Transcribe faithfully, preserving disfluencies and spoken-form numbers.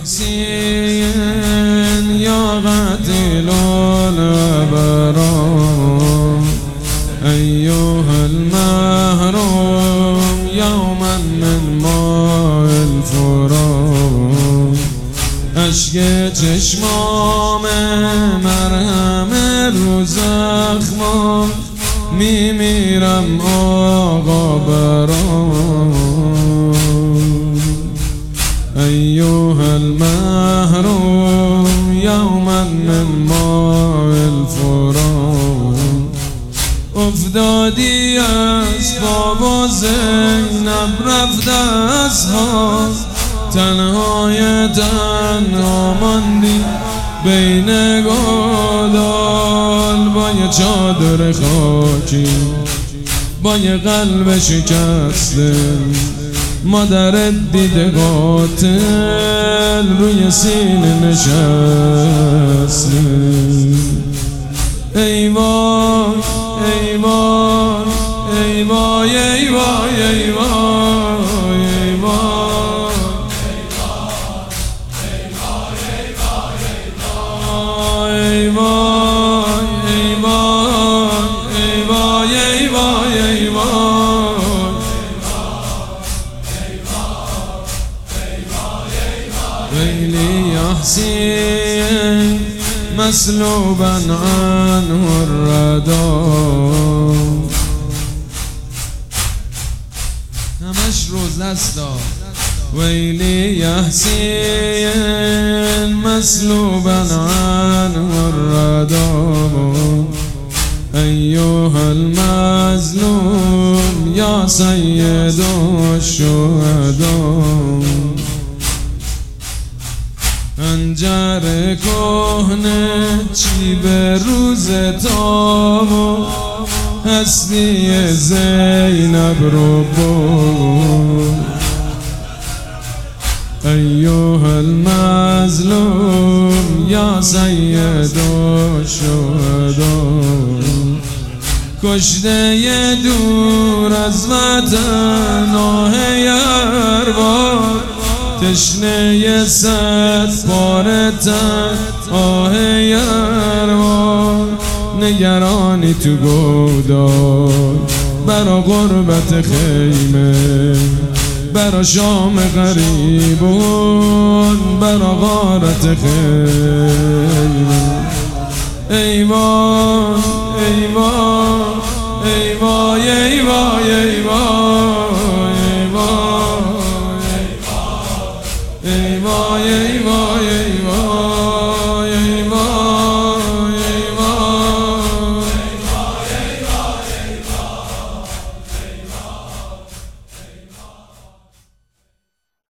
يحسين يا قاتل الأبرار أيها المهروم يوما من ماء الفرات اشک چشمام مرهم رو زخمام میمیرم آقا برام ایها المحروم یوما من ماء الفرات افتادی از بابا زینب رفت از ها تنهای تنها ماندی بین گودال با یه چادر خاکی با یه قلب شکسته مادرت دیده قاتل روی سینه نشسته ای وای ای وای ای وای ای وای ای وای ای وای ويلي يا حسين مسلوبا عنه الردى همش روز لستا ويلي يا حسين مسلوبا عنه الردى أيها المظلوم يا سيد الشهداء خنجر کهنه چی به روز تاب و هستی زینب رو بود ایها المظلوم یا سید الشهداء کشته دور از وطن آه ارباب تشنه صد بار تن آه یروان نگرانی تو گودال برا غربت خیمه برا شام غریبون برا غارت خیمه ای وای ای وای ای وای ای وای ای وای ای وای ای وای ای وای